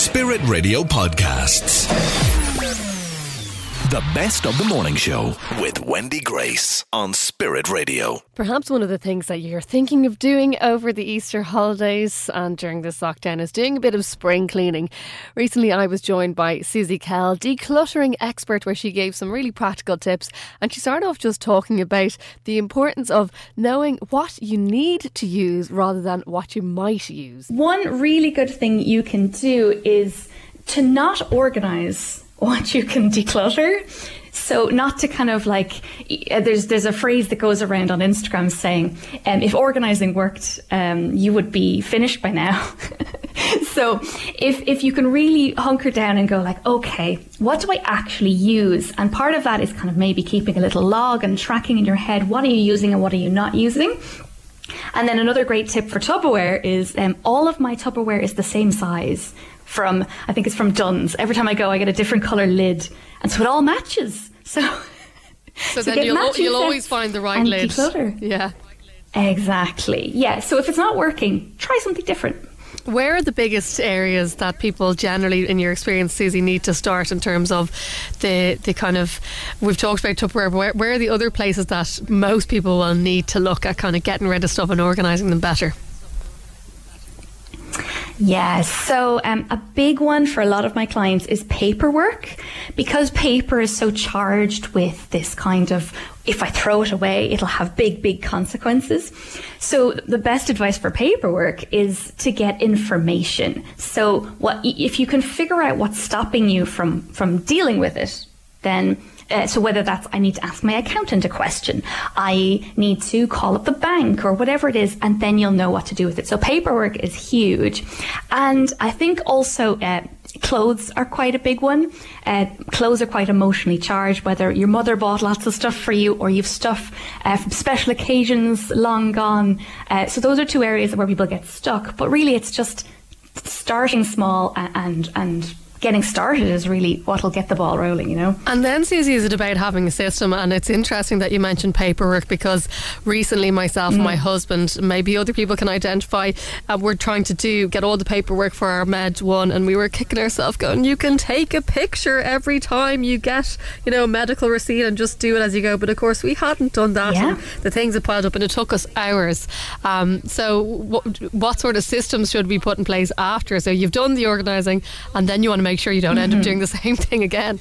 Spirit Radio Podcasts. The best of the morning show with Wendy Grace on Spirit Radio. Perhaps one of the things that you're thinking of doing over the Easter holidays and during this lockdown is doing a bit of spring cleaning. Recently I was joined by Susie Kell, decluttering expert, where she gave some really practical tips, and she started off just talking about the importance of knowing what you need to use rather than what you might use. One really good thing you can do is to not organise what you can declutter. So not to kind of like, there's a phrase that goes around on Instagram saying, if organising worked, you would be finished by now. So if you can really hunker down and go like, okay, what do I actually use? And part of that is kind of maybe keeping a little log and tracking in your head, what are you using and what are you not using? And then another great tip for Tupperware is all of my Tupperware is the same size. I think it's from Dunn's. Every time I go, I get a different colour lid, and so it all matches. So then you'll always find the right lid. Declutter. Yeah, exactly. Yeah. So if it's not working, try something different. Where are the biggest areas that people generally, in your experience, Susie, need to start in terms of the kind of, we've talked about Tupperware, but where are the other places that most people will need to look at kind of getting rid of stuff and organising them better? Yeah, so a big one for a lot of my clients is paperwork, because paper is so charged with this kind of, if I throw it away, it'll have big consequences. So the best advice for paperwork is to get information. So if you can figure out what's stopping you from dealing with it, then so whether that's I need to ask my accountant a question, I need to call up the bank or whatever it is, and then you'll know what to do with it. So paperwork is huge. And I think also clothes are quite a big one. Clothes are quite emotionally charged, whether your mother bought lots of stuff for you or you've stuff from special occasions long gone. So those are two areas where people get stuck. But really it's just starting small and getting started is really what'll get the ball rolling, you know. And then, Susie, is it about having a system? And it's interesting that you mentioned paperwork, because recently myself and my husband, maybe other people can identify, we're trying to get all the paperwork for our Med 1, and we were kicking ourselves going, you can take a picture every time you get, a medical receipt and just do it as you go. But of course we hadn't done that. Yeah. And the things had piled up and it took us hours. So what sort of systems should we put in place after? So you've done the organising, and then you want to make sure you don't end up doing the same thing again.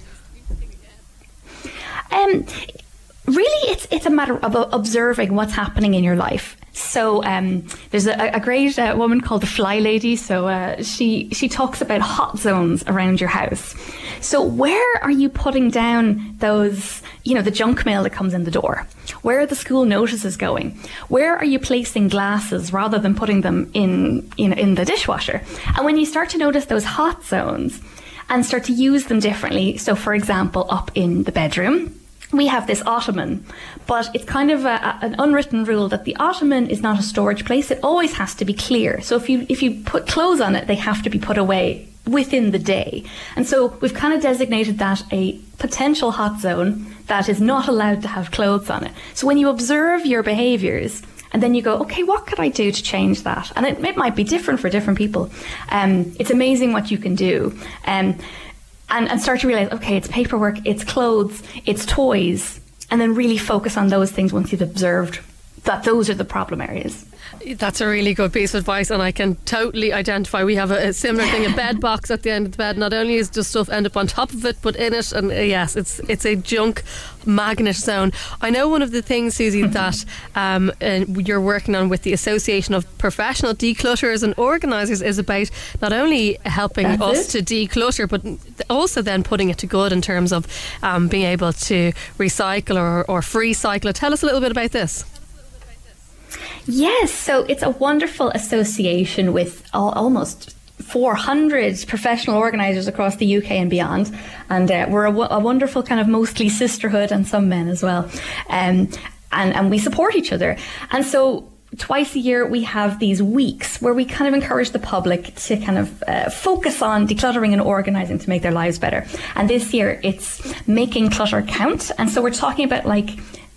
Really, it's a matter of observing what's happening in your life. So there's a great woman called the Fly Lady. So she talks about hot zones around your house. So where are you putting down those, the junk mail that comes in the door? Where are the school notices going? Where are you placing glasses rather than putting them in the dishwasher? And when you start to notice those hot zones and start to use them differently, so for example, up in the bedroom, we have this ottoman, but it's kind of an unwritten rule that the ottoman is not a storage place. It always has to be clear. So if you put clothes on it, they have to be put away within the day. And so we've kind of designated that a potential hot zone that is not allowed to have clothes on it. So when you observe your behaviours, and then you go, okay, what could I do to change that? And it might be different for different people. It's amazing what you can do. And start to realise, okay, it's paperwork, it's clothes, it's toys, and then really focus on those things once you've observed that those are the problem areas. That's a really good piece of advice, and I can totally identify. We have a similar thing, a bed box at the end of the bed. Not only is just stuff end up on top of it, but in it, and yes, it's a junk magnet zone. I know one of the things, Susie, that you're working on with the Association of Professional Declutterers and Organisers is about not only helping us to declutter, but also then putting it to good in terms of being able to recycle or free cycle it. Tell us a little bit about this. Yes, so it's a wonderful association with almost 400 professional organisers across the UK and beyond, and we're a wonderful kind of mostly sisterhood, and some men as well, and we support each other. And so twice a year we have these weeks where we kind of encourage the public to kind of focus on decluttering and organising to make their lives better. And this year it's making clutter count, and so we're talking about like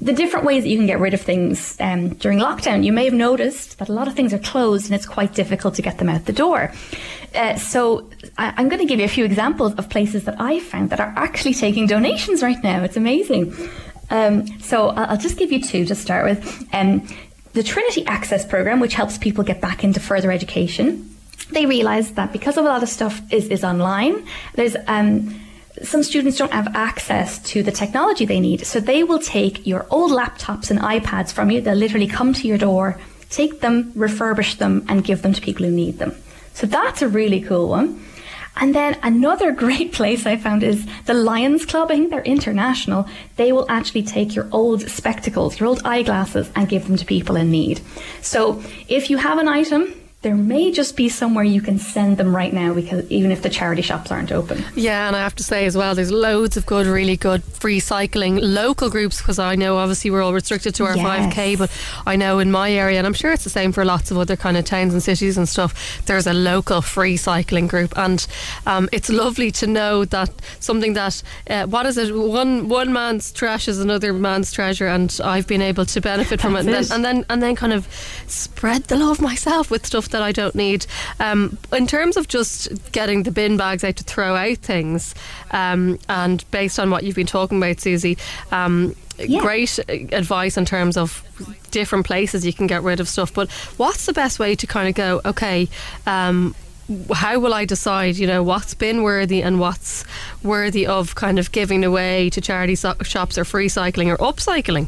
the different ways that you can get rid of things during lockdown. You may have noticed that a lot of things are closed and it's quite difficult to get them out the door. So I'm going to give you a few examples of places that I found that are actually taking donations right now. It's amazing. So I'll just give you two to start with. The Trinity Access Programme, which helps people get back into further education. They realised that because of a lot of stuff is online, there's some students don't have access to the technology they need. So they will take your old laptops and iPads from you. They'll literally come to your door, take them, refurbish them, and give them to people who need them. So that's a really cool one. And then another great place I found is the Lions Club. I think they're international. They will actually take your old spectacles, your old eyeglasses, and give them to people in need. So if you have an item, there may just be somewhere you can send them right now, because even if the charity shops aren't open. Yeah, and I have to say as well, there's loads of good, really good free cycling local groups, because I know obviously we're all restricted to our 5k, but I know in my area, and I'm sure it's the same for lots of other kind of towns and cities and stuff, there's a local free cycling group, and it's lovely to know that something that what is it, one man's trash is another man's treasure, and I've been able to benefit from it, and then kind of spread the love myself with stuff that I don't need. In terms of just getting the bin bags out to throw out things, and based on what you've been talking about, Susie, great advice in terms of different places you can get rid of stuff, but what's the best way to kind of go, okay, how will I decide, what's bin worthy and what's worthy of kind of giving away to charity shops or free cycling or upcycling?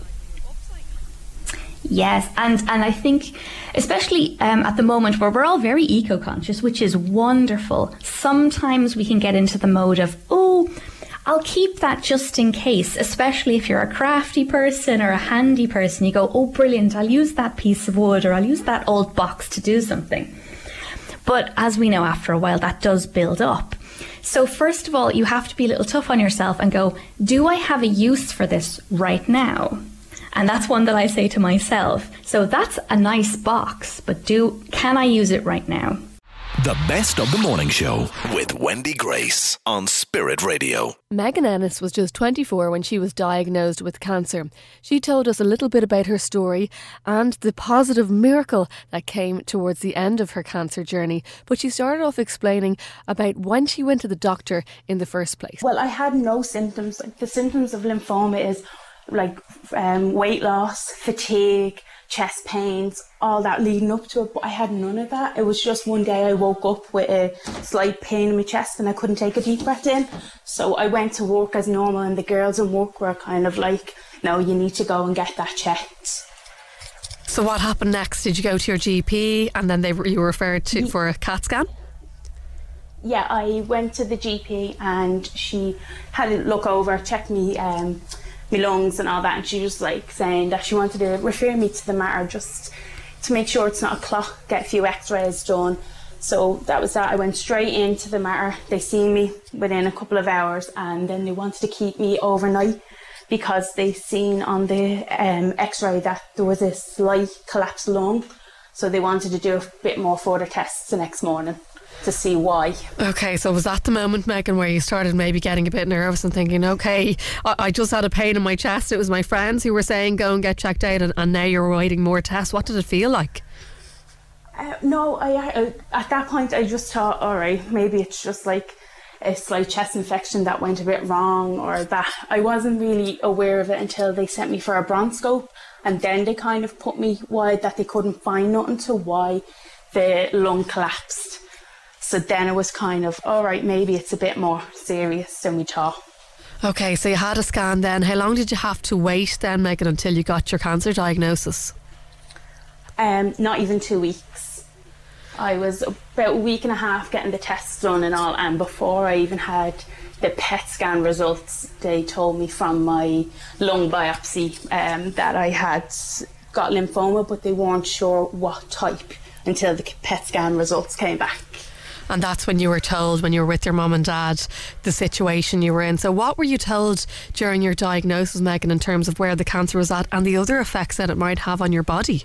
Yes, and I think especially at the moment where we're all very eco-conscious, which is wonderful, sometimes we can get into the mode of, I'll keep that just in case, especially if you're a crafty person or a handy person. You go, brilliant, I'll use that piece of wood or I'll use that old box to do something. But as we know, after a while, that does build up. So first of all, you have to be a little tough on yourself and go, do I have a use for this right now? And that's one that I say to myself. So that's a nice box, but can I use it right now? The best of the morning show with Wendy Grace on Spirit Radio. Megan Ennis was just 24 when she was diagnosed with cancer. She told us a little bit about her story and the positive miracle that came towards the end of her cancer journey. But she started off explaining about when she went to the doctor in the first place. Well, I had no symptoms. The symptoms of lymphoma is weight loss, fatigue, chest pains, all that leading up to it, but I had none of that. It was just one day I woke up with a slight pain in my chest and I couldn't take a deep breath in. So I went to work as normal, and the girls in work were kind of like, no, you need to go and get that checked. So what happened next? Did you go to your GP and then you were referred for a CAT scan? Yeah, I went to the GP and she had a look over, checked me my lungs and all that, and she was like saying that she wanted to refer me to the Mater just to make sure it's not a clot, get a few x-rays done. So that was that. I went straight into the Mater. They seen me within a couple of hours, and then they wanted to keep me overnight because they seen on the x-ray that there was a slight collapsed lung, so they wanted to do a bit more further tests the next morning to see why. Okay, so was that the moment, Megan, where you started maybe getting a bit nervous and thinking, okay, I just had a pain in my chest, it was my friends who were saying go and get checked out, and now you're waiting more tests? What did it feel like? No, I at that point I just thought, alright, maybe it's just like a slight chest infection that went a bit wrong, or that. I wasn't really aware of it until they sent me for a bronchoscope, and then they kind of put me wide that they couldn't find nothing to why the lung collapsed. So then it was kind of, all right, maybe it's a bit more serious than we thought. Okay, so you had a scan then. How long did you have to wait then, Megan, until you got your cancer diagnosis? Not even 2 weeks. I was about a week and a half getting the tests done and all, and before I even had the PET scan results, they told me from my lung biopsy that I had got lymphoma, but they weren't sure what type until the PET scan results came back. And that's when you were told, when you were with your mum and dad, the situation you were in. So what were you told during your diagnosis, Megan, in terms of where the cancer was at and the other effects that it might have on your body?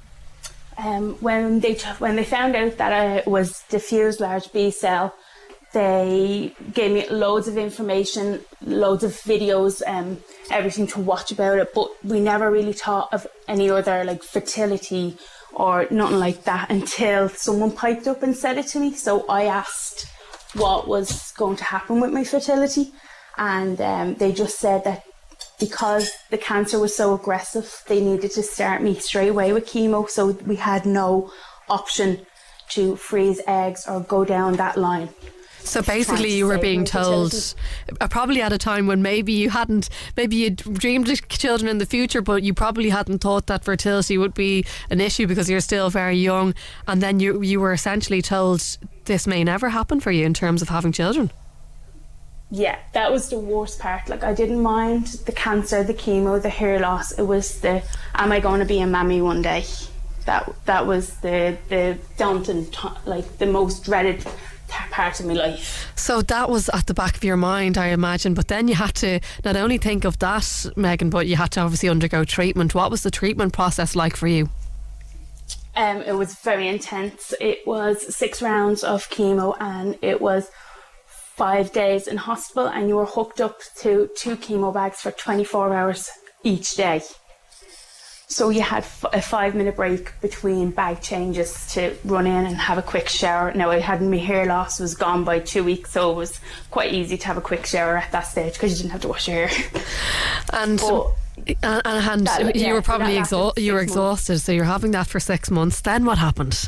When they found out that it was diffuse large B cell, They gave me loads of information, loads of videos, everything to watch about it, but we never really thought of any other like fertility or nothing like that until someone piped up and said it to me. So I asked what was going to happen with my fertility, and they just said that because the cancer was so aggressive, they needed to start me straight away with chemo, so we had no option to freeze eggs or go down that line. So basically you were being told, probably at a time when maybe you'd dreamed of children in the future, but you probably hadn't thought that fertility would be an issue because you're still very young, and then you were essentially told this may never happen for you in terms of having children. Yeah, that was the worst part. Like, I didn't mind the cancer, the chemo, the hair loss. It was the, am I going to be a mammy one day? That was the daunting, like the most dreaded part of my life. So that was at the back of your mind, I imagine, but then you had to not only think of that, Megan, but you had to obviously undergo treatment. What was the treatment process like for you? It was very intense. It was 6 rounds of chemo, and it was 5 days in hospital, and you were hooked up to 2 chemo bags for 24 hours each day. So you had a 5-minute break between bag changes to run in and have a quick shower. Now, my hair loss was gone by 2 weeks, so it was quite easy to have a quick shower at that stage because you didn't have to wash your hair. And you were probably exhausted, so you're having that for 6 months. Then what happened?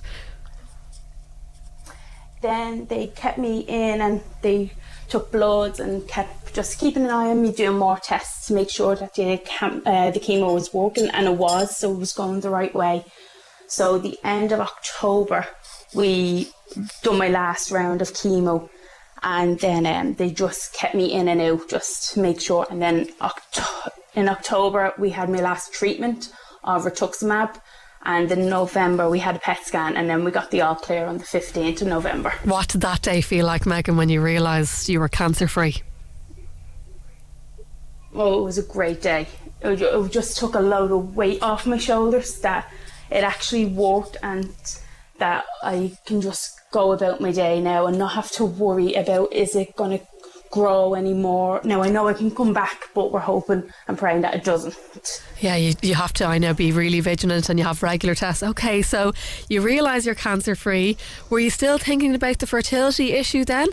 Then they kept me in and they took bloods and kept just keeping an eye on me, doing more tests to make sure that the chemo was working, and it was, so it was going the right way. So the end of October, we done my last round of chemo, and then they just kept me in and out just to make sure. And then in October, we had my last treatment of rituximab. And in November, we had a PET scan, and then we got the all clear on the 15th of November. What did that day feel like, Megan, when you realised you were cancer-free? Oh, it was a great day. It just took a load of weight off my shoulders, that it actually worked, and that I can just go about my day now and not have to worry about, is it going to grow anymore. Now, I know I can come back, but we're hoping and praying that it doesn't. Yeah, you have to, I know, be really vigilant, and you have regular tests. Okay, so you realise you're cancer free. Were you still thinking about the fertility issue then?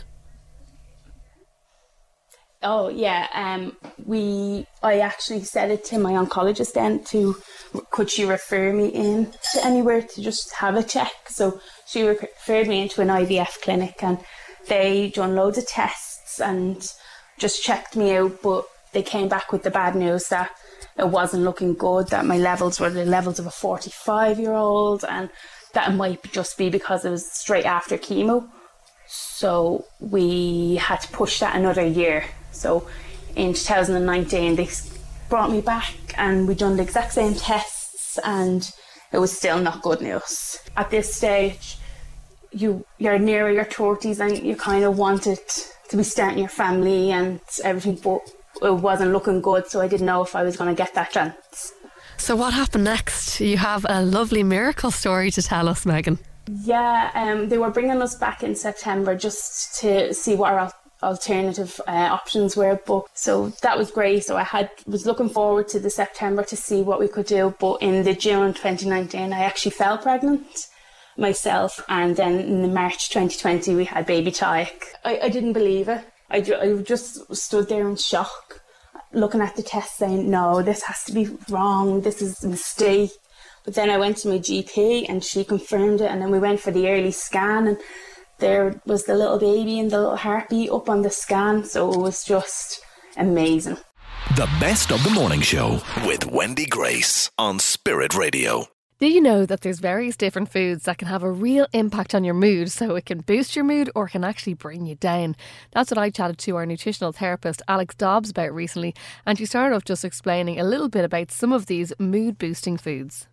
Oh yeah, I actually said it to my oncologist then, could she refer me in to anywhere to just have a check. So she referred me into an IVF clinic, and they done loads of tests and just checked me out, but they came back with the bad news that it wasn't looking good, that my levels were the levels of a 45-year-old, and that it might just be because it was straight after chemo. So we had to push that another year. So in 2019 they brought me back, and we done the exact same tests, and it was still not good news. At this stage, you're near your 30s and you kind of wanted to be starting your family and everything, but it wasn't looking good, so I didn't know if I was going to get that chance. So what happened next? You have a lovely miracle story to tell us, Megan. Yeah, they were bringing us back in September just to see what our alternative options were, but so that was great. So I was looking forward to the September to see what we could do, but in the June 2019 I actually fell pregnant myself, and then in the March 2020 we had baby Tyke. I didn't believe it. I just stood there in shock, looking at the test saying, no, this has to be wrong, this is a mistake. But then I went to my GP and she confirmed it, and then we went for the early scan, and there was the little baby and the little heartbeat up on the scan, so it was just amazing. The Best of the Morning Show with Wendy Grace on Spirit Radio. Do you know that there's various different foods that can have a real impact on your mood? So it can boost your mood or can actually bring you down. That's what I chatted to our nutritional therapist Alex Dobbs about recently, and she started off just explaining a little bit about some of these mood boosting foods.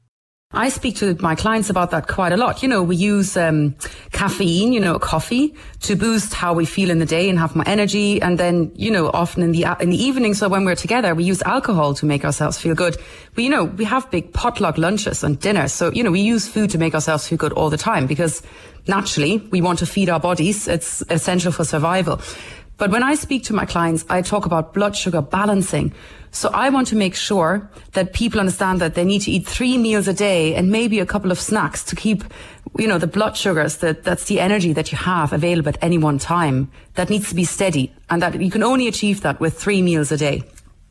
I speak to my clients about that quite a lot. We use caffeine, coffee, to boost how we feel in the day and have more energy. And then, often in the evening, so when we're together, we use alcohol to make ourselves feel good. We have big potluck lunches and dinners. So, we use food to make ourselves feel good all the time because naturally we want to feed our bodies. It's essential for survival. But when I speak to my clients, I talk about blood sugar balancing. So I want to make sure that people understand that they need to eat 3 meals a day and maybe a couple of snacks to keep, the blood sugars, that's the energy that you have available at any one time. That needs to be steady, and that you can only achieve that with 3 meals a day.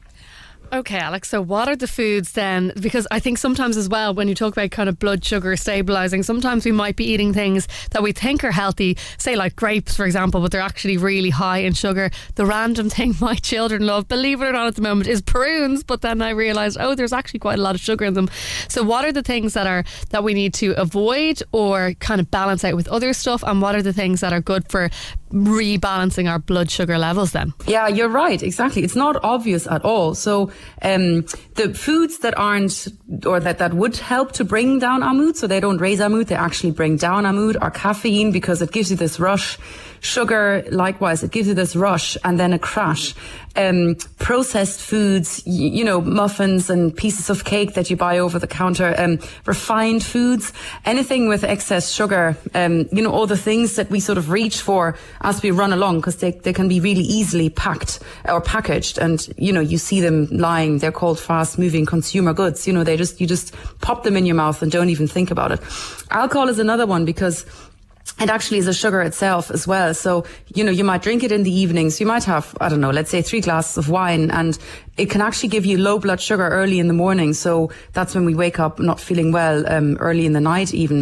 Okay, Alex, so what are the foods then? Because I think sometimes as well, when you talk about kind of blood sugar stabilising, sometimes we might be eating things that we think are healthy, say like grapes, for example, but they're actually really high in sugar. The random thing my children love, believe it or not at the moment, is prunes, but then I realised, there's actually quite a lot of sugar in them. So what are the things that we need to avoid or kind of balance out with other stuff, and what are the things that are good for rebalancing our blood sugar levels then? Yeah, you're right, exactly. It's not obvious at all. So the foods that aren't, or that would help to bring down our mood, so they don't raise our mood, they actually bring down our mood, are caffeine, because it gives you this rush. Sugar, likewise, it gives you this rush and then a crash. Processed foods, muffins and pieces of cake that you buy over the counter, refined foods, anything with excess sugar, all the things that we sort of reach for as we run along, because they can be really easily packed or packaged, and you see them lying. They're called fast moving consumer goods. You just pop them in your mouth and don't even think about it. Alcohol is another one, because it actually is a sugar itself as well. So, you might drink it in the evenings. You might have, I don't know, let's say 3 glasses of wine, and it can actually give you low blood sugar early in the morning. So that's when we wake up not feeling well, early in the night even.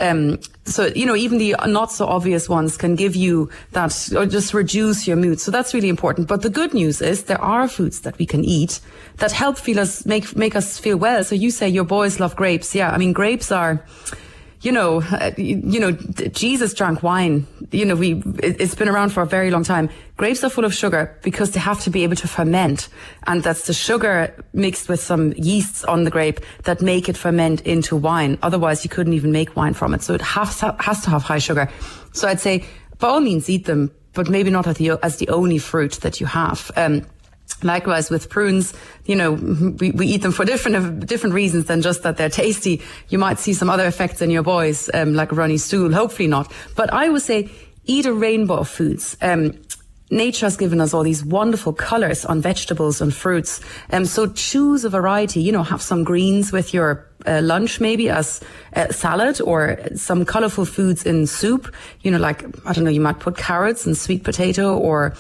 So, even the not so obvious ones can give you that, or just reduce your mood. So that's really important. But the good news is there are foods that we can eat that help make us feel well. So you say your boys love grapes. Yeah, I mean, grapes are, Jesus drank wine. It's been around for a very long time. Grapes are full of sugar because they have to be able to ferment. And that's the sugar mixed with some yeasts on the grape that make it ferment into wine. Otherwise, you couldn't even make wine from it. So it has to have high sugar. So I'd say, by all means, eat them, but maybe not as the only fruit that you have. Likewise with prunes, we eat them for different reasons than just that they're tasty. You might see some other effects in your boys, like a runny stool, hopefully not. But I would say eat a rainbow of foods. Nature has given us all these wonderful colours on vegetables and fruits. So choose a variety, have some greens with your lunch, maybe as salad, or some colourful foods in soup. Like, I don't know, you might put carrots and sweet potato, or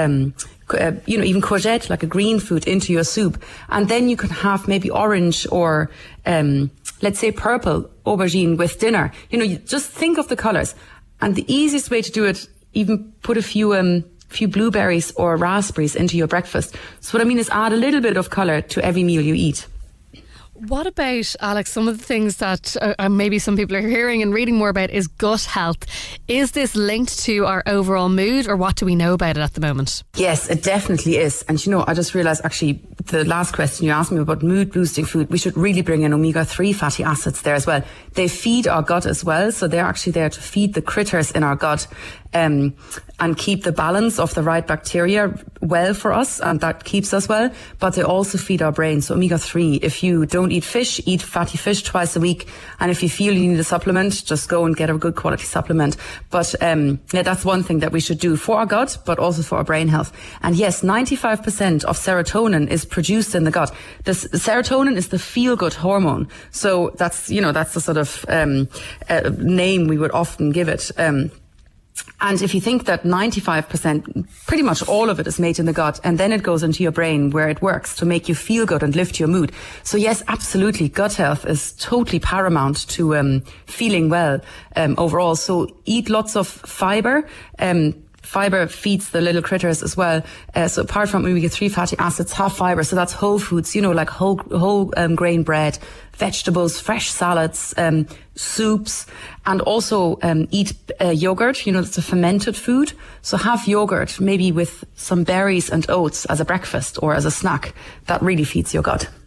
even courgette, like a green food, into your soup. And then you can have maybe orange or, let's say purple aubergine with dinner. You just think of the colours. And the easiest way to do it, even put a few blueberries or raspberries into your breakfast. So what I mean is add a little bit of colour to every meal you eat. What about, Alex, some of the things that maybe some people are hearing and reading more about is gut health. Is this linked to our overall mood, or what do we know about it at the moment? Yes, it definitely is. And I just realised actually the last question you asked me about mood boosting food, we should really bring in omega-3 fatty acids there as well. They feed our gut as well. So they're actually there to feed the critters in our gut. And keep the balance of the right bacteria well for us, and that keeps us well. But they also feed our brain. So omega-3, if you don't eat fish, eat fatty fish twice a week. And if you feel you need a supplement, just go and get a good quality supplement. But that's one thing that we should do for our gut, but also for our brain health. And yes, 95% of serotonin is produced in the gut. The serotonin is the feel-good hormone. So that's the sort of name we would often give it. And if you think that 95%, pretty much all of it is made in the gut, and then it goes into your brain where it works to make you feel good and lift your mood. So yes, absolutely, gut health is totally paramount to feeling well overall. So eat lots of fibre. Fibre feeds the little critters as well. So apart from omega-3 fatty acids, have fibre. So that's whole foods, like whole grain bread, vegetables, fresh salads, soups, and also eat yogurt. It's a fermented food. So have yogurt, maybe with some berries and oats as a breakfast or as a snack. That really feeds your gut.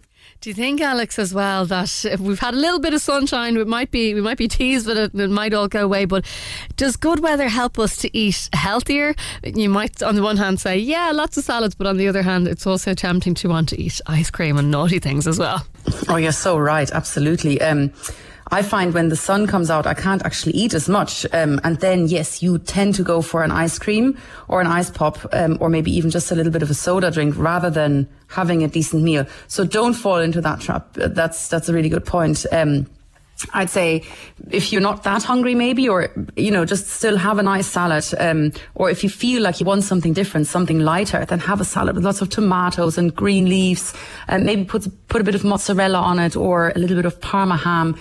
Do you think, Alex, as well, that if we've had a little bit of sunshine, we might be teased with it and it might all go away, but does good weather help us to eat healthier? You might on the one hand say, yeah, lots of salads, but on the other hand, it's also tempting to want to eat ice cream and naughty things as well. Oh, you're so right, absolutely. I find when the sun comes out, I can't actually eat as much. And then, yes, you tend to go for an ice cream or an ice pop, or maybe even just a little bit of a soda drink rather than having a decent meal. So don't fall into that trap. That's a really good point. I'd say if you're not that hungry maybe, or, just still have a nice salad. Or if you feel like you want something different, something lighter, then have a salad with lots of tomatoes and green leaves, and maybe put a bit of mozzarella on it, or a little bit of Parma ham,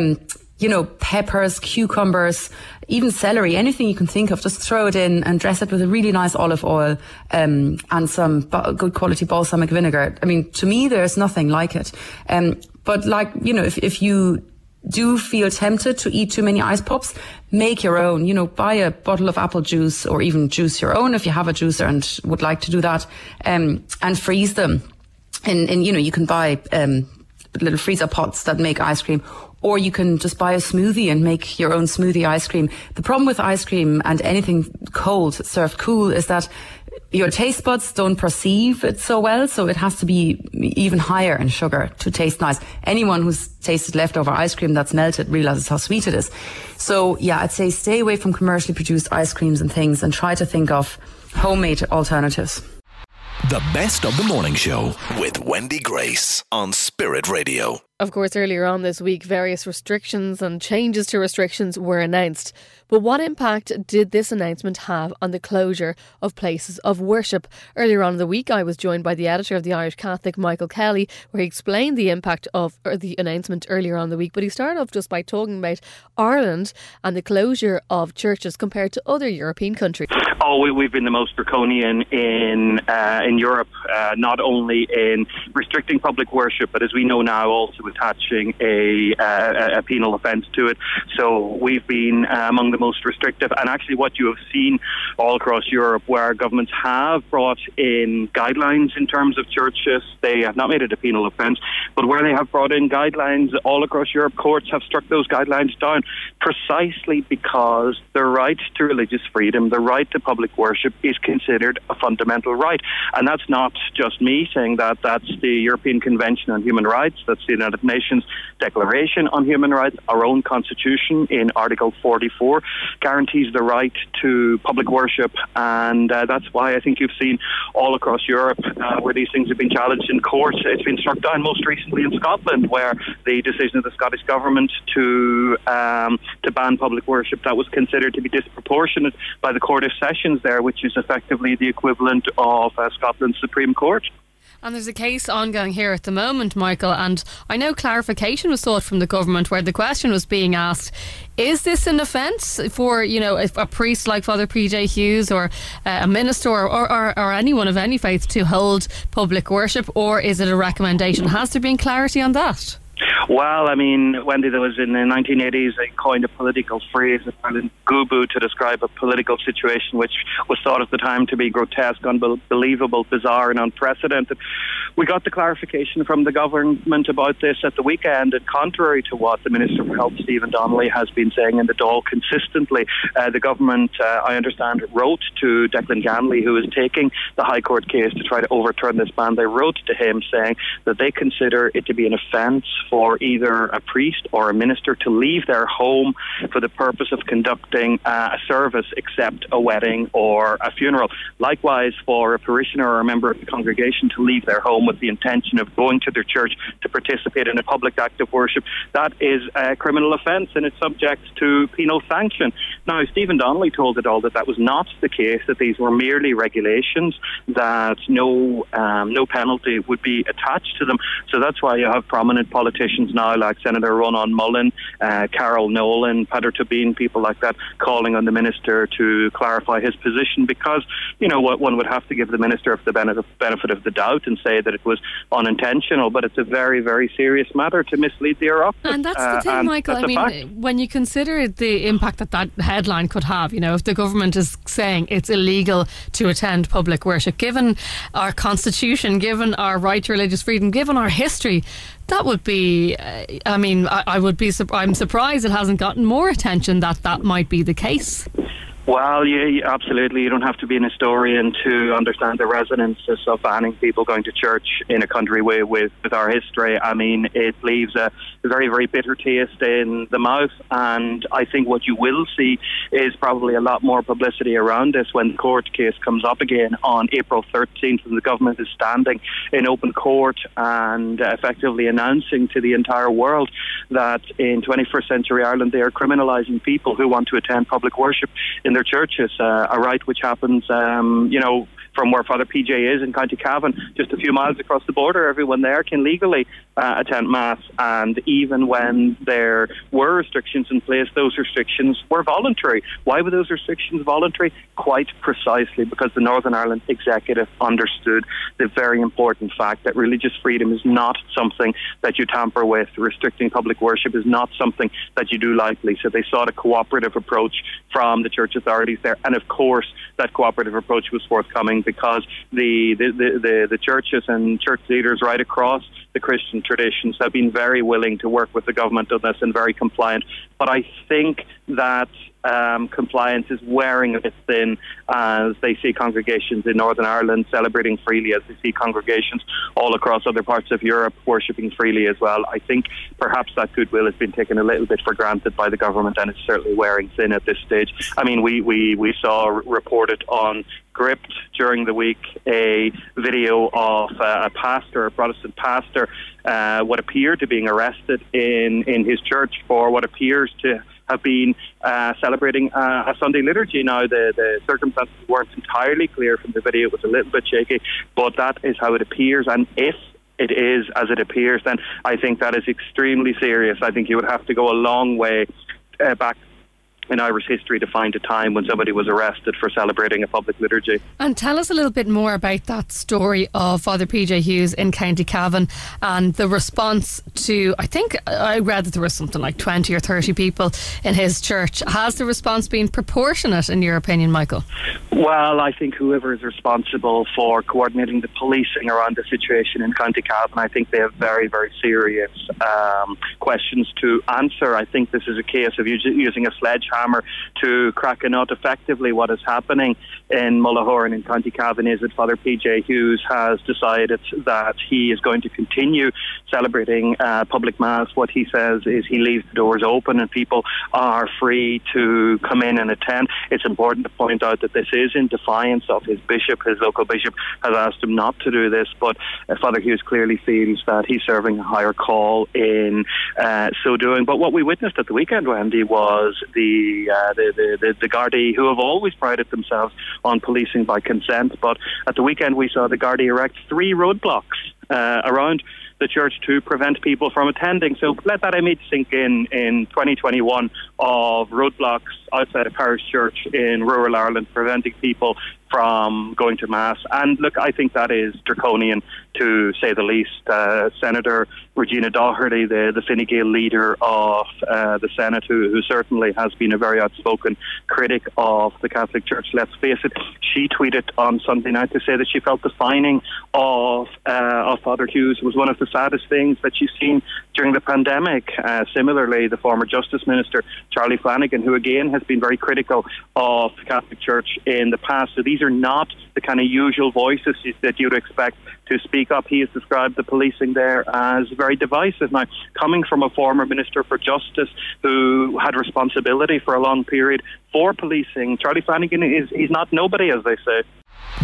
peppers, cucumbers, even celery, anything you can think of, just throw it in and dress it with a really nice olive oil, and some good quality balsamic vinegar. I mean, to me, there's nothing like it. But if you do feel tempted to eat too many ice pops, make your own. Buy a bottle of apple juice, or even juice your own if you have a juicer and would like to do that, and freeze them. And you can buy little freezer pots that make ice cream, or you can just buy a smoothie and make your own smoothie ice cream. The problem with ice cream and anything cold served cool is that your taste buds don't perceive it so well, so it has to be even higher in sugar to taste nice. Anyone who's tasted leftover ice cream that's melted realizes how sweet it is. So yeah, I'd say stay away from commercially produced ice creams and things, and try to think of homemade alternatives. The best of the morning show with Wendy Grace on Spirit Radio. Of course, earlier on this week, various restrictions and changes to restrictions were announced. But what impact did this announcement have on the closure of places of worship? Earlier on in the week, I was joined by the editor of the Irish Catholic, Michael Kelly, where he explained the impact of the announcement earlier on in the week. But he started off just by talking about Ireland and the closure of churches compared to other European countries. Oh, we've been the most draconian in Europe, not only in restricting public worship, but as we know now, also attaching a penal offence to it. So we've been among the most restrictive, and actually what you have seen all across Europe, where governments have brought in guidelines in terms of churches, they have not made it a penal offence, but where they have brought in guidelines all across Europe, courts have struck those guidelines down precisely because the right to religious freedom, the right to public worship, is considered a fundamental right. And that's not just me saying that, that's the European Convention on Human Rights, that's the United Nations Declaration on Human Rights, our own Constitution in Article 44 guarantees the right to public worship, and that's why I think you've seen all across Europe where these things have been challenged in court. It's been struck down most recently in Scotland, where the decision of the Scottish Government to ban public worship, that was considered to be disproportionate by the Court of Sessions there, which is effectively the equivalent of Scotland's Supreme Court. And there's a case ongoing here at the moment, Michael, and I know clarification was sought from the government, where the question was being asked, is this an offence for, a priest like Father PJ Hughes, or a minister, or anyone of any faith to hold public worship, or is it a recommendation? Has there been clarity on that? Well, I mean, Wendy, there was in the 1980s a coined a political phrase, gubu, to describe a political situation which was thought at the time to be grotesque, unbelievable, bizarre and unprecedented. We got the clarification from the government about this at the weekend, and contrary to what the Minister for Health, Stephen Donnelly, has been saying in the Dáil consistently, the government, I understand, wrote to Declan Ganley, who is taking the High Court case to try to overturn this ban. They wrote to him saying that they consider it to be an offence for either a priest or a minister to leave their home for the purpose of conducting a service, except a wedding or a funeral. Likewise, for a parishioner or a member of the congregation to leave their home with the intention of going to their church to participate in a public act of worship, that is a criminal offence, and it's subject to penal sanction. Now, Stephen Donnelly told it all that that was not the case, that these were merely regulations, that no penalty would be attached to them. So that's why you have prominent politicians politicians now, like Senator Ronan Mullen, Carol Nolan, Peadar Tóibín, people like that, calling on the minister to clarify his position, because, you know, one would have to give the minister the benefit of the doubt and say that it was unintentional, but it's a very, very serious matter to mislead the Oireachtas. And that's the thing, Michael. I mean, when you consider the impact that headline could have, you know, if the government is saying it's illegal to attend public worship, given our constitution, given our right to religious freedom, given our history, that would be, I mean, I'm surprised it hasn't gotten more attention that might be the case. Well, yeah, absolutely. You don't have to be an historian to understand the resonances of banning people going to church in a country with our history. I mean, it leaves a very, very bitter taste in the mouth, and I think what you will see is probably a lot more publicity around this when the court case comes up again on April 13th, and the government is standing in open court and effectively announcing to the entire world that in 21st century Ireland they are criminalising people who want to attend public worship in their churches, a right which happens, from where Father PJ is in County Cavan, just a few miles across the border. Everyone there can legally attend Mass, and even when there were restrictions in place, those restrictions were voluntary. Why were those restrictions voluntary? Quite precisely because the Northern Ireland Executive understood the very important fact that religious freedom is not something that you tamper with. Restricting public worship is not something that you do lightly. So they sought a cooperative approach from the church authorities there, and of course that cooperative approach was forthcoming, because the churches and church leaders right across the Christian traditions have been very willing to work with the government on this and very compliant. But I think that compliance is wearing a bit thin as they see congregations in Northern Ireland celebrating freely, as they see congregations all across other parts of Europe worshipping freely as well. I think perhaps that goodwill has been taken a little bit for granted by the government, and it's certainly wearing thin at this stage. I mean, we saw reported on Gript during the week a video of a Protestant pastor, what appeared to being arrested in his church for what appears to have been celebrating a Sunday liturgy. Now, the circumstances weren't entirely clear from the video. It was a little bit shaky, but that is how it appears. And if it is as it appears, then I think that is extremely serious. I think you would have to go a long way back in Irish history to find a time when somebody was arrested for celebrating a public liturgy. And tell us a little bit more about that story of Father PJ Hughes in County Cavan and the response to, I think I read that there was something like 20 or 30 people in his church. Has the response been proportionate in your opinion, Michael? Well, I think whoever is responsible for coordinating the policing around the situation in County Cavan, I think they have very, very serious questions to answer. I think this is a case of using a sledgehammer to crack a nut. Effectively, what is happening in Mullahoran in County Cavan is that Father PJ Hughes has decided that he is going to continue celebrating public Mass. What he says is he leaves the doors open and people are free to come in and attend. It's important to point out that this is in defiance of his bishop. His local bishop has asked him not to do this, but Father Hughes clearly feels that he's serving a higher call in so doing. But what we witnessed at the weekend, Wendy, was the Gardaí, who have always prided themselves on policing by consent, but at the weekend we saw the Gardaí erect 3 roadblocks around the church to prevent people from attending. So let that image sink in 2021 of roadblocks outside a parish church in rural Ireland preventing people from going to Mass. And look, I think that is draconian, to say the least. Senator Regina Doherty, the Fine Gael leader of the Senate, who certainly has been a very outspoken critic of the Catholic Church, let's face it, she tweeted on Sunday night to say that she felt the fining of Father Hughes was one of the saddest things that she's seen during the pandemic. Similarly, the former Justice Minister, Charlie Flanagan, who again has been very critical of the Catholic Church in the past. So these are not the kind of usual voices that you'd expect to speak up. He has described the policing there as very divisive. Now, coming from a former Minister for Justice who had responsibility for a long period for policing, Charlie Flanagan he's not nobody, as they say.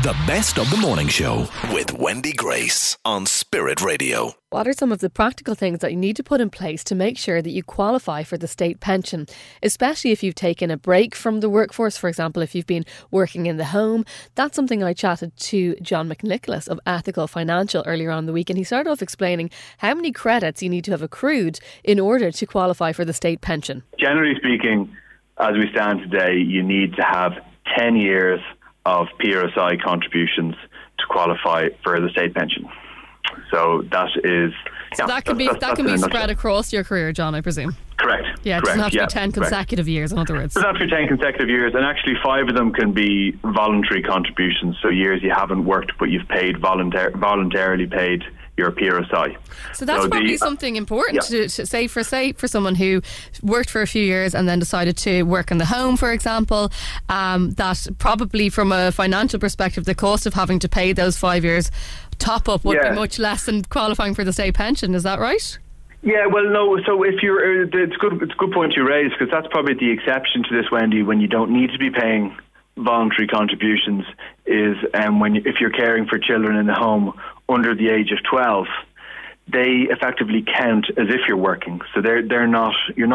The Best of the Morning Show with Wendy Grace on Spirit Radio. What are some of the practical things that you need to put in place to make sure that you qualify for the state pension, especially if you've taken a break from the workforce? For example, if you've been working in the home. That's something I chatted to John McNicholas of Ethical Financial earlier on in the week, and he started off explaining how many credits you need to have accrued in order to qualify for the state pension. Generally speaking, as we stand today, you need to have 10 years of PRSI contributions to qualify for the state pension. So that is... So that can be spread across your career, John, I presume? Correct. Yeah, it doesn't have to be 10 consecutive years, in other words. It doesn't have to be 10 consecutive years, and actually 5 of them can be voluntary contributions, so years you haven't worked but you've paid voluntarily paid your PRSI. So that's probably something important to say for someone who worked for a few years and then decided to work in the home, for example, that probably from a financial perspective, the cost of having to pay those 5 years top up would be much less than qualifying for the state pension. Is that right? Yeah, well, no. So if you're, it's a good point you raise, because that's probably the exception to this, Wendy, when you don't need to be paying voluntary contributions is if you're caring for children in the home under the age of 12, they effectively count as if you're working. So you're not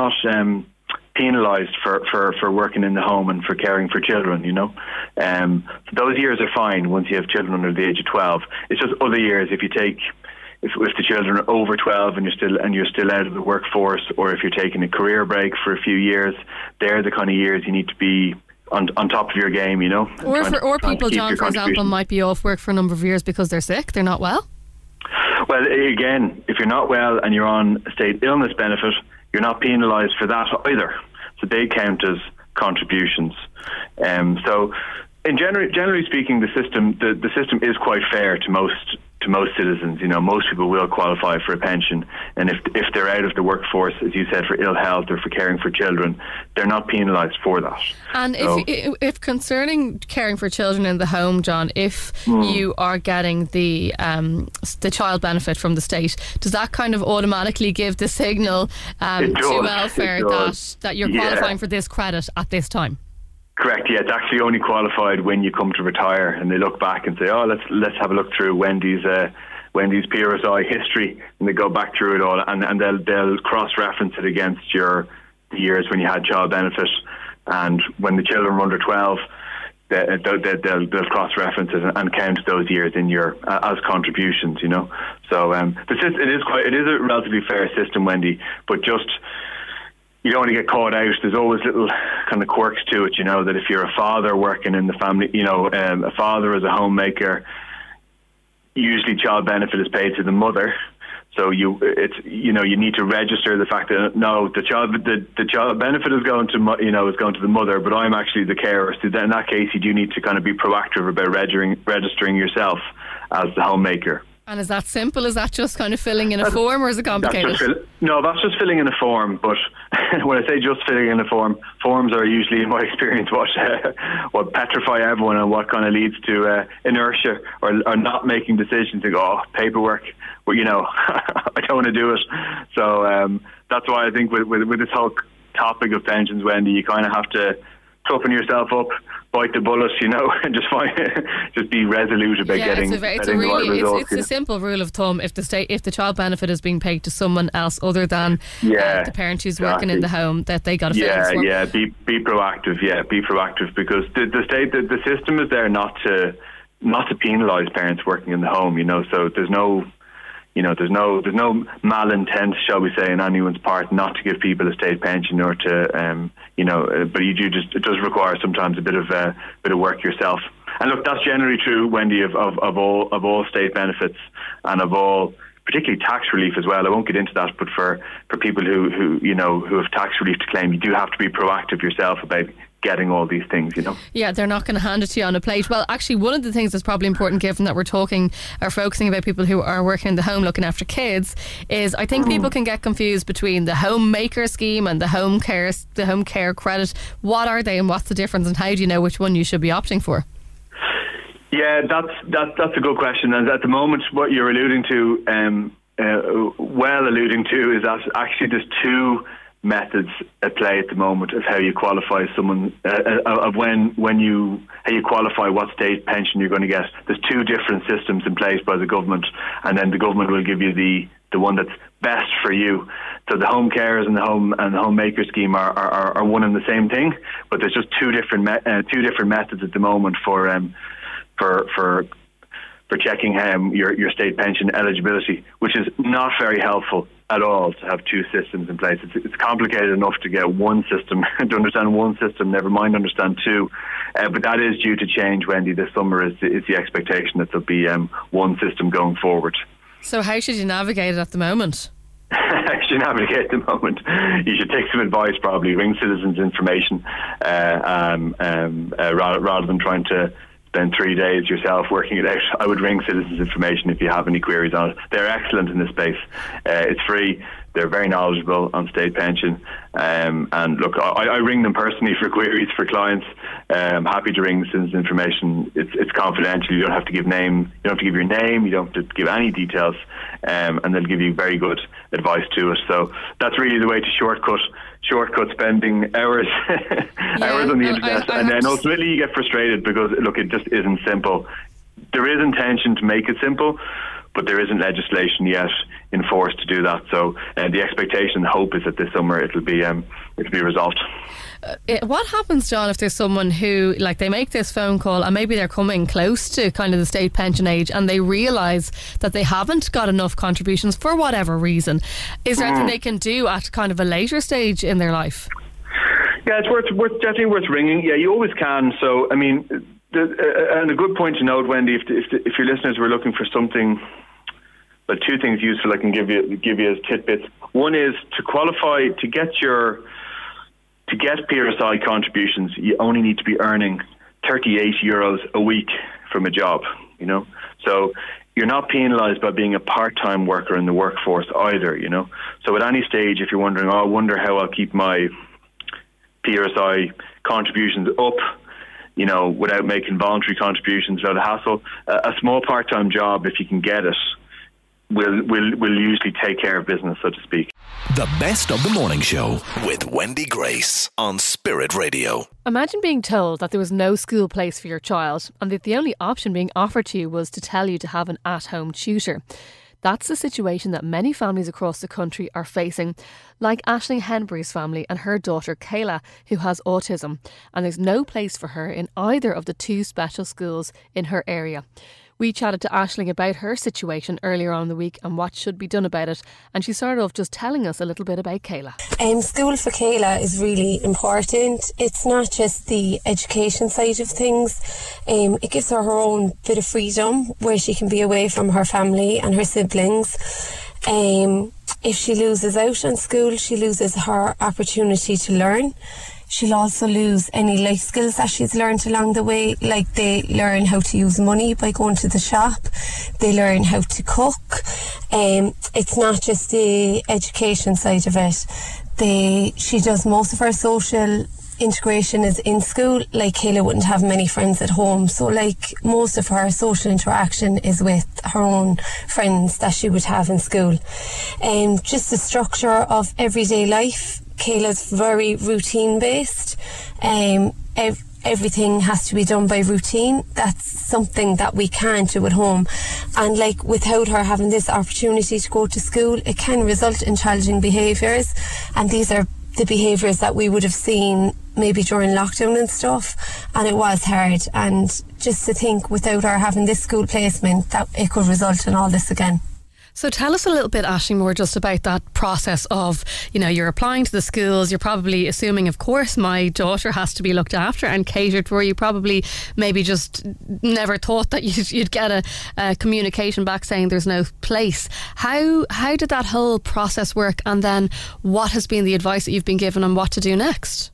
penalised for working in the home and for caring for children, you know. Those years are fine once you have children under the age of 12. It's just other years if the children are over 12 and you're still out of the workforce, or if you're taking a career break for a few years, they're the kind of years you need to be on top of your game, you know. Or people, John, for example, might be off work for a number of years because they're sick, they're not well. Well, again, if you're not well and you're on a state illness benefit, you're not penalised for that either. So they count as contributions. So, generally speaking, the system is quite fair to most citizens. You know, most people will qualify for a pension, and if they're out of the workforce, as you said, for ill health or for caring for children, they're not penalised for that. And if concerning caring for children in the home, John, if you are getting the child benefit from the state, does that kind of automatically give the signal to welfare that you're qualifying for this credit at this time? Correct. Yeah, it's actually only qualified when you come to retire, and they look back and say, "Oh, let's have a look through Wendy's PRSI history," and they go back through it all, and they'll cross-reference it against the years when you had child benefit, and when the children were under 12, they'll cross-reference it and count those years in your as contributions. You know, so it is a relatively fair system, Wendy, but just. You don't want to get caught out. There's always little kind of quirks to it, you know, that if you're a father working in the family, you know, a father as a homemaker, usually child benefit is paid to the mother. So you need to register the fact that the child benefit is going to the mother, but I'm actually the carer. So in that case, you do need to kind of be proactive about registering yourself as the homemaker. And is that simple? Is that just kind of filling in a form, or is it complicated? That's just filling in a form. But when I say just filling in a form, forms are usually, in my experience, what petrify everyone and what kind of leads to inertia or not making decisions. They go, paperwork. Well, you know, I don't want to do it. So that's why I think with this whole topic of pensions, Wendy, you kind of have to toughen yourself up, bite the bullet, you know, and just be resolute about getting the right results. It's a simple rule of thumb. If the child benefit is being paid to someone else other than the parent who's working in the home, that they got to fill in. Yeah, be proactive. Yeah, be proactive, because the system is there not to penalise parents working in the home. You know, so there's no malintent, shall we say, on anyone's part not to give people a state pension or to, but it does require sometimes a bit of work yourself. And look, that's generally true, Wendy, of all state benefits and of all, particularly tax relief as well. I won't get into that, but for people who have tax relief to claim, you do have to be proactive yourself about getting all these things, you know. Yeah, they're not going to hand it to you on a plate. Well, actually, one of the things that's probably important, given that we're focusing about people who are working in the home looking after kids, is I think people can get confused between the homemaker scheme and the home care credit. What are they and what's the difference, and how do you know which one you should be opting for? Yeah, that's a good question. And at the moment, what you're alluding to is that actually there's two methods at play at the moment of how you qualify someone, of how you qualify what state pension you're going to get. There's 2 different systems in place by the government, and then the government will give you the one that's best for you. So the home carers and the homemaker scheme are one and the same thing, but there's just two different methods at the moment for checking your state pension eligibility, which is not very helpful at all to have 2 systems in place. It's complicated enough to get one system, to understand one system, never mind understand 2. But that is due to change, Wendy. This summer is the expectation that there'll be one system going forward. So how should you navigate it at the moment? How should you navigate at the moment? You should take some advice, probably. Ring Citizens Information rather than trying to spend 3 days yourself working it out. I would ring Citizens Information if you have any queries on it. They're excellent in this space. It's free. They're very knowledgeable on state pension. And look, I ring them personally for queries for clients. I'm happy to ring Citizens Information. It's confidential. You don't have to give name. You don't have to give your name. You don't have to give any details. And they'll give you very good advice to it. So that's really the way to shortcut spending hours hours on the internet. And then ultimately you get frustrated because, look, it just isn't simple. There is intention to make it simple, but there isn't legislation yet in force to do that. So the expectation and hope is that this summer it'll be resolved. What happens, John, if there's someone who, like, they make this phone call and maybe they're coming close to kind of the state pension age and they realise that they haven't got enough contributions for whatever reason? Is there anything they can do at kind of a later stage in their life? Yeah, it's definitely worth ringing. Yeah, you always can. So, I mean, and a good point to note, Wendy, if your listeners were looking for something, but 2 things useful I can give you as tidbits. One is to qualify to get PRSI contributions, you only need to be earning €38 a week from a job, you know. So you're not penalised by being a part-time worker in the workforce either, you know. So at any stage, if you're wondering, I wonder how I'll keep my PRSI contributions up, you know, without making voluntary contributions, without a hassle, a small part-time job, if you can get it, will usually take care of business, so to speak. The Best of the Morning Show with Wendy Grace on Spirit Radio. Imagine being told that there was no school place for your child and that the only option being offered to you was to tell you to have an at-home tutor. That's the situation that many families across the country are facing, like Aisling Henbury's family and her daughter Kayla, who has autism, and there's no place for her in either of the 2 special schools in her area. We chatted to Aisling about her situation earlier on in the week and what should be done about it, and she started off just telling us a little bit about Kayla. School for Kayla is really important. It's not just the education side of things. It gives her own bit of freedom where she can be away from her family and her siblings. If she loses out on school, she loses her opportunity to learn. She'll also lose any life skills that she's learned along the way, like they learn how to use money by going to the shop, they learn how to cook. It's not just the education side of it. She does most of her social integration is in school. Like Kayla wouldn't have many friends at home, so like most of her social interaction is with her own friends that she would have in school. Just the structure of everyday life, Kayla's very routine based. Everything has to be done by routine. That's something that we can't do at home, and like without her having this opportunity to go to school, it can result in challenging behaviours, and these are the behaviours that we would have seen maybe during lockdown and stuff, and it was hard. And just to think without her having this school placement that it could result in all this again. So tell us a little bit, Aisling, more just about that process of, you know, you're applying to the schools, you're probably assuming, of course, my daughter has to be looked after and catered for. You probably maybe just never thought that you'd get a communication back saying there's no place. How did that whole process work, and then what has been the advice that you've been given on what to do next?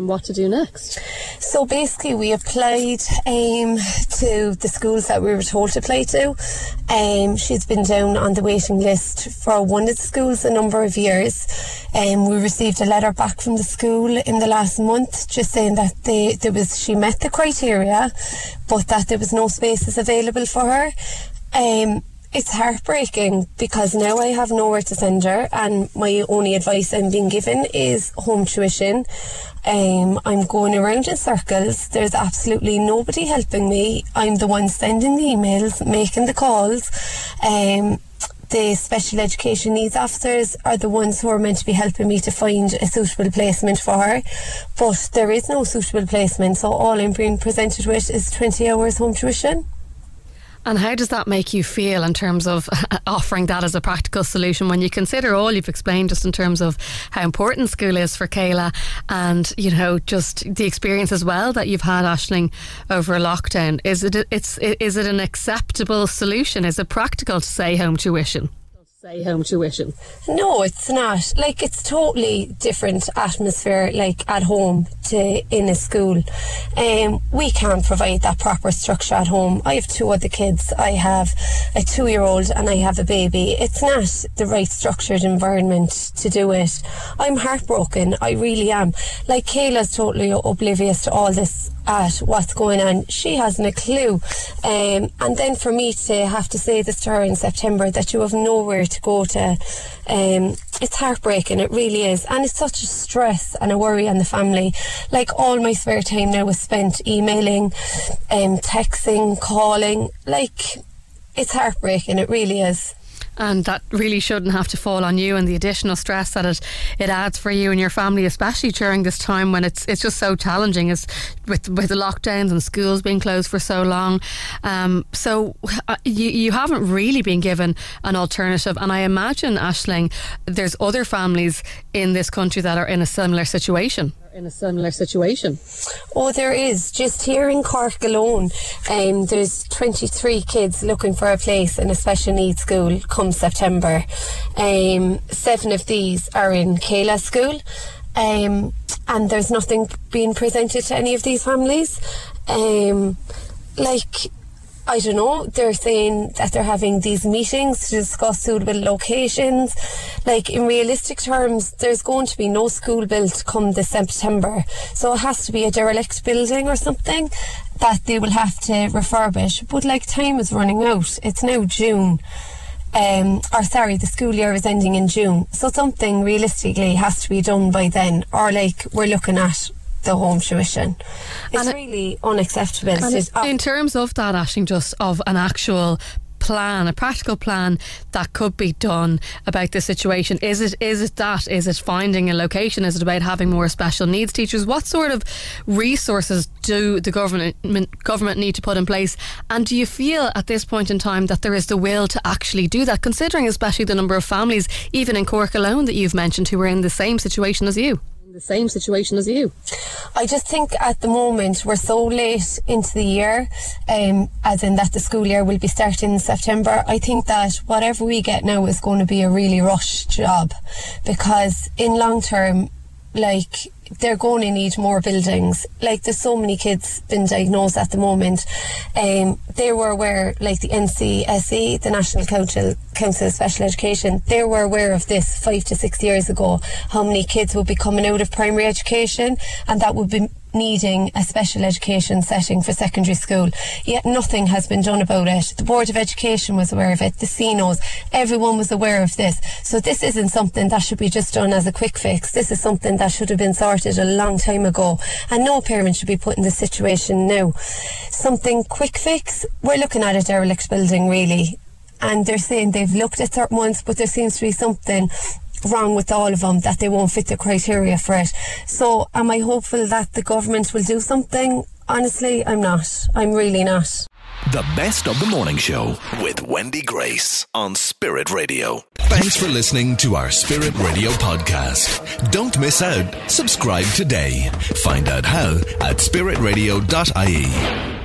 So basically we applied to the schools that we were told to apply to. She's been down on the waiting list for one of the schools a number of years. We received a letter back from the school in the last month just saying that she met the criteria, but that there was no spaces available for her. It's heartbreaking because now I have nowhere to send her, and my only advice I'm being given is home tuition. I'm going around in circles. There's absolutely nobody helping me. I'm the one sending the emails, making the calls. The special education needs officers are the ones who are meant to be helping me to find a suitable placement for her, but there is no suitable placement, so all I'm being presented with is 20 hours home tuition. And how does that make you feel in terms of offering that as a practical solution when you consider all you've explained just in terms of how important school is for Kayla and, you know, just the experience as well that you've had, Aisling, over lockdown? Is it an acceptable solution? Is it practical to say home tuition? No, it's not. Like, it's totally different atmosphere, like at home to in a school. We can't provide that proper structure at home. I have 2 other kids. I have a 2-year-old and I have a baby. It's not the right structured environment to do it. I'm heartbroken. I really am. Like, Kayla's totally oblivious to all this, at what's going on. She hasn't a clue. And then for me to have to say this to her in September, that you have nowhere to go to, it's heartbreaking. It really is. And it's such a stress and a worry on the family. Like, all my spare time now is spent emailing, texting, calling. Like, it's heartbreaking. It really is. And that really shouldn't have to fall on you, and the additional stress that it adds for you and your family, especially during this time when it's just so challenging, is with the lockdowns and schools being closed for so long. So you haven't really been given an alternative, and I imagine, Aisling, there's other families in this country that are in a similar situation. Oh, there is. Just here in Cork alone, there's 23 kids looking for a place in a special needs school come September. 7 of these are in Kayla's school, and there's nothing being presented to any of these families. I don't know, they're saying that they're having these meetings to discuss suitable locations. Like, in realistic terms, there's going to be no school built come this September, so it has to be a derelict building or something that they will have to refurbish. But like, time is running out. It's now June. The school year is ending in June, so something realistically has to be done by then, or like, we're looking at the home tuition. It's really unacceptable. In terms of that, Aisling, just of an actual plan, a practical plan that could be done about this situation, is it finding a location? Is it about having more special needs teachers? What sort of resources do the government need to put in place, and do you feel at this point in time that there is the will to actually do that, considering especially the number of families even in Cork alone that you've mentioned who are in the same situation as you? I just think at the moment we're so late into the year, as in that the school year will be starting in September. I think that whatever we get now is going to be a really rushed job, because in long term, like, they're going to need more buildings. Like, there's so many kids been diagnosed at the moment. They were aware, like the NCSE, the National Council of Special Education, they were aware of this 5 to 6 years ago, how many kids would be coming out of primary education and that would be needing a special education setting for secondary school. Yet nothing has been done about it. The Board of Education was aware of it, the CNOs, everyone was aware of this. So this isn't something that should be just done as a quick fix. This is something that should have been sorted a long time ago, and no parent should be put in this situation now. Something quick fix, we're looking at a derelict building really, and they're saying they've looked at certain ones, but there seems to be something wrong with all of them, that they won't fit the criteria for it. So am I hopeful that the government will do something? Honestly, I'm not. I'm really not. The Best of the Morning Show with Wendy Grace on Spirit Radio. Thanks for listening to our Spirit Radio podcast. Don't miss out. Subscribe today. Find out how at spiritradio.ie.